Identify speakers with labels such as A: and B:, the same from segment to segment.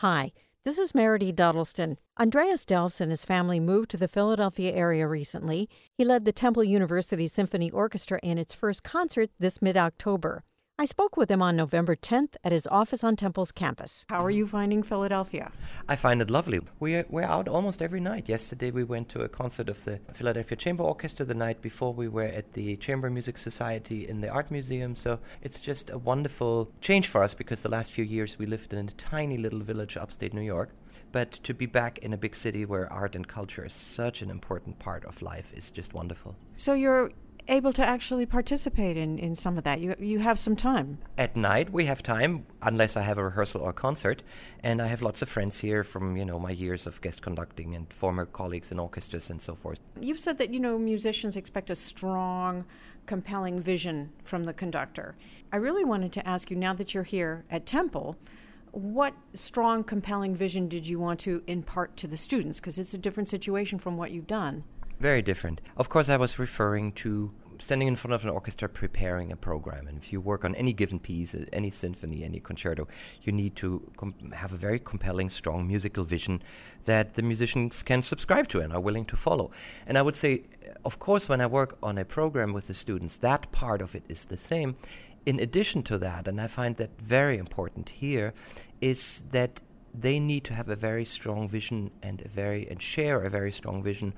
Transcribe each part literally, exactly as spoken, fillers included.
A: Hi, this is Meredith Duddleston. Andreas Delfs and his family moved to the Philadelphia area recently. He led the Temple University Symphony Orchestra in its first concert this mid-October. I spoke with him on November tenth at his office on Temple's campus. How are you finding Philadelphia?
B: I find it lovely. We're, we're out almost every night. Yesterday we went to a concert of the Philadelphia Chamber Orchestra. The night before we were at the Chamber Music Society in the Art Museum. So it's just a wonderful change for us because the last few years we lived in a tiny little village upstate New York. But to be back in a big city where art and culture is such an important part of life is just wonderful.
A: So you're able to actually participate in, in some of that. You you have some time.
B: At night we have time, unless I have a rehearsal or concert, and I have lots of friends here from, you know, my years of guest conducting and former colleagues in orchestras and so forth.
A: You've said that, you know, musicians expect a strong, compelling vision from the conductor. I really wanted to ask you, now that you're here at Temple, what strong, compelling vision did you want to impart to the students? Because it's a different situation from what you've done.
B: Very different. Of course, I was referring to standing in front of an orchestra preparing a program. And if you work on any given piece, any symphony, any concerto, you need to com- have a very compelling, strong musical vision that the musicians can subscribe to and are willing to follow. And I would say, of course, when I work on a program with the students, that part of it is the same. In addition to that, and I find that very important here, is that they need to have a very strong vision and a very and share a very strong vision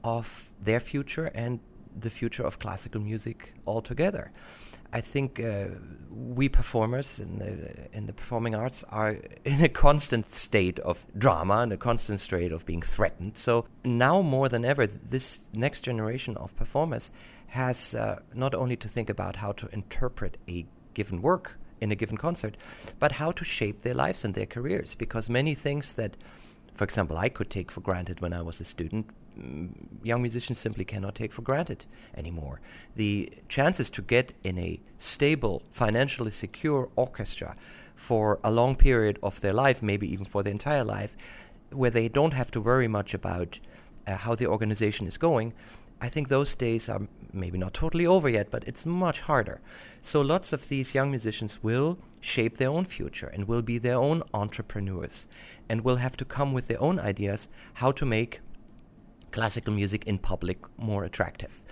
B: of their future and the future of classical music altogether. I think uh, we performers in the, in the performing arts are in a constant state of drama and a constant state of being threatened. So now more than ever, this next generation of performers has uh, not only to think about how to interpret a given work in a given concert, but how to shape their lives and their careers. Because many things that, for example, I could take for granted when I was a student, young musicians simply cannot take for granted anymore. The chances to get in a stable, financially secure orchestra for a long period of their life, maybe even for their entire life, where they don't have to worry much about uh, how the organization is going, I think those days are maybe not totally over yet, but it's much harder. So lots of these young musicians will shape their own future and will be their own entrepreneurs and will have to come with their own ideas how to make classical music in public more attractive.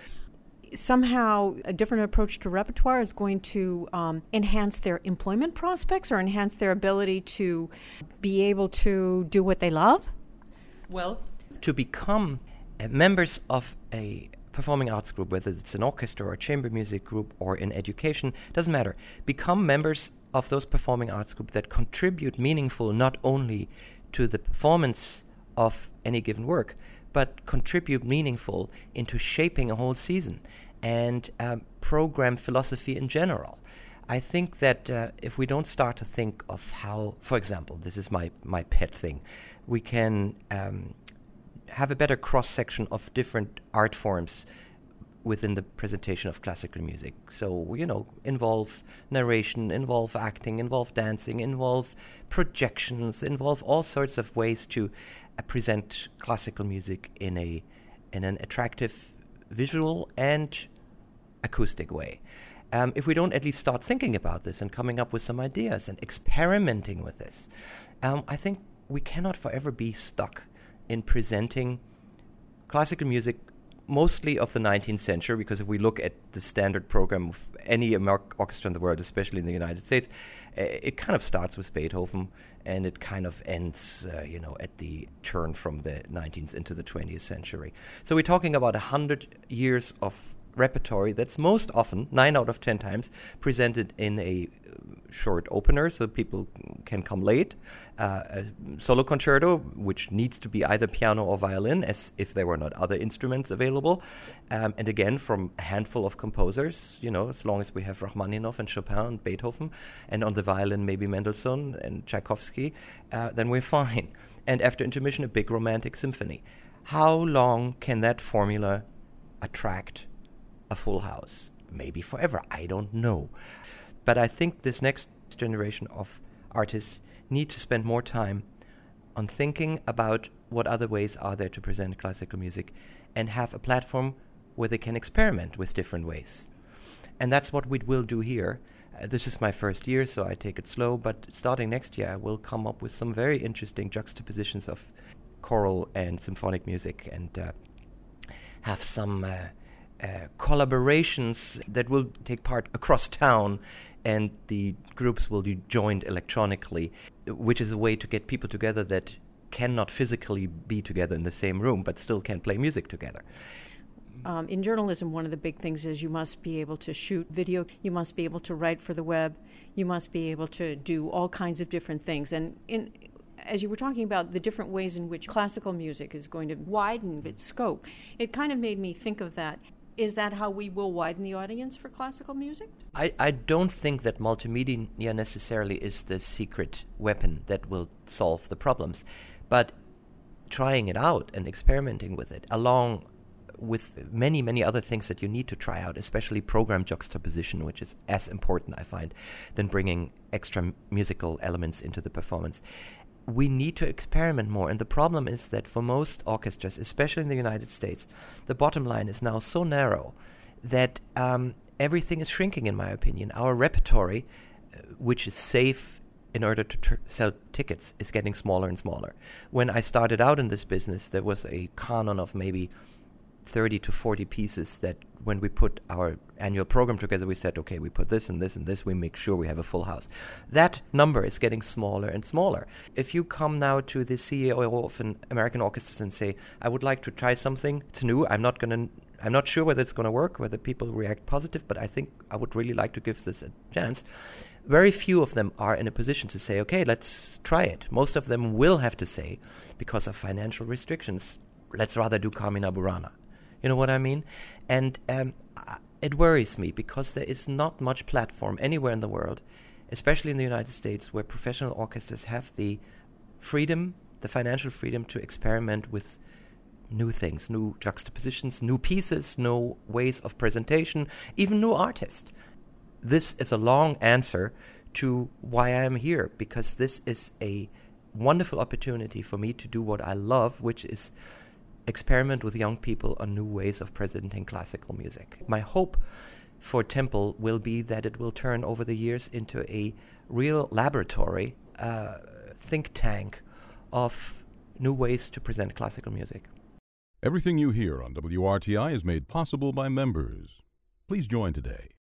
A: Somehow a different approach to repertoire is going to um, enhance their employment prospects or enhance their ability to be able to do what they love?
B: Well, to become uh, members of a performing arts group, whether it's an orchestra or a chamber music group or in education, doesn't matter. Become members of those performing arts groups that contribute meaningful not only to the performance of any given work, but contribute meaningful into shaping a whole season and um, program philosophy in general. I think that uh, if we don't start to think of how, for example, this is my, my pet thing, we can um, have a better cross-section of different art forms within the presentation of classical music. So, you know, involve narration, involve acting, involve dancing, involve projections, involve all sorts of ways to uh, present classical music in a in an attractive visual and acoustic way. Um, if we don't at least start thinking about this and coming up with some ideas and experimenting with this, um, I think we cannot forever be stuck in presenting classical music mostly of the nineteenth century, because if we look at the standard program of any Amer- orchestra in the world, especially in the United States, uh, it kind of starts with Beethoven and it kind of ends, uh, you know, at the turn from the nineteenth into the twentieth century. So we're talking about a hundred years of repertory that's most often, nine out of ten times, presented in a uh, short opener so people can come late, uh, a solo concerto which needs to be either piano or violin, as if there were not other instruments available, um, and again from a handful of composers, you know, as long as we have Rachmaninoff and Chopin and Beethoven, and on the violin maybe Mendelssohn and Tchaikovsky, uh, then we're fine. And after intermission, a big romantic symphony. How long can that formula attract a full house? Maybe forever, I don't know. But I think this next generation of artists need to spend more time on thinking about what other ways are there to present classical music and have a platform where they can experiment with different ways. And that's what we will do here. Uh, this is my first year, so I take it slow, but starting next year, I will come up with some very interesting juxtapositions of choral and symphonic music, and uh, have some uh, uh, collaborations that will take part across town, and the groups will be joined electronically, which is a way to get people together that cannot physically be together in the same room, but still can play music together.
A: Um, in journalism, one of the big things is you must be able to shoot video, you must be able to write for the web, you must be able to do all kinds of different things. And in, as you were talking about the different ways in which classical music is going to widen its scope, it kind of made me think of that. Is that how we will widen the audience for classical music?
B: I, I don't think that multimedia necessarily is the secret weapon that will solve the problems, but trying it out and experimenting with it, along with many, many other things that you need to try out, especially program juxtaposition, which is as important, I find, than bringing extra m- musical elements into the performance. We need to experiment more, and the problem is that for most orchestras, especially in the United States, the bottom line is now so narrow that um, everything is shrinking, in my opinion. Our repertory, uh, which is safe in order to tr- sell tickets, is getting smaller and smaller. When I started out in this business, there was a canon of maybe thirty to forty pieces that when we put our annual program together, we said, okay, we put this and this and this, we make sure we have a full house. That number is getting smaller and smaller. If you come now to the C E O of an American orchestra and say, I would like to try something, it's new, I'm not going to, I'm not sure whether it's going to work, whether people react positive, but I think I would really like to give this a chance. Very few of them are in a position to say, okay, let's try it. Most of them will have to say, because of financial restrictions, let's rather do Carmina Burana. You know what I mean? And um, it worries me because there is not much platform anywhere in the world, especially in the United States, where professional orchestras have the freedom, the financial freedom to experiment with new things, new juxtapositions, new pieces, new ways of presentation, even new artists. This is a long answer to why I am here, because this is a wonderful opportunity for me to do what I love, which is experiment with young people on new ways of presenting classical music. My hope for Temple will be that it will turn over the years into a real laboratory, uh, think tank of new ways to present classical music.
C: Everything you hear on W R T I is made possible by members. Please join today